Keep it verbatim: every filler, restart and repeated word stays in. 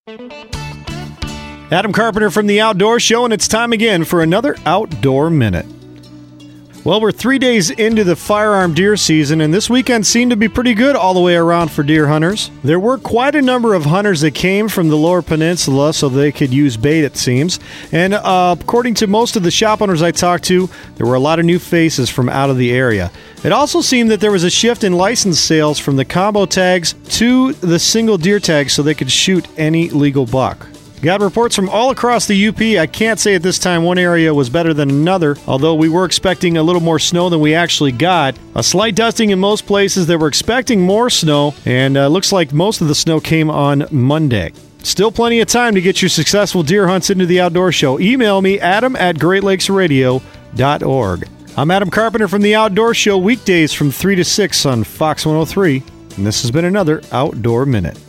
Adam Carpenter from The Outdoor Show, and it's time again for another Outdoor Minute. Well, we're three days into the firearm deer season, and this weekend seemed to be pretty good all the way around for deer hunters. There were quite a number of hunters that came from the Lower Peninsula so they could use bait, it seems. And uh, according to most of the shop owners I talked to, there were a lot of new faces from out of the area. It also seemed that there was a shift in license sales from the combo tags to the single deer tags so they could shoot any legal buck. Got reports from all across the U P. I can't say at this time one area was better than another, although we were expecting a little more snow than we actually got. A slight dusting in most places. They were expecting more snow, and uh, looks like most of the snow came on Monday. Still plenty of time to get your successful deer hunts into the Outdoor Show. Email me, adam at great lakes radio dot org. I'm Adam Carpenter from The Outdoor Show, weekdays from three to six on Fox one oh three, and this has been another Outdoor Minute.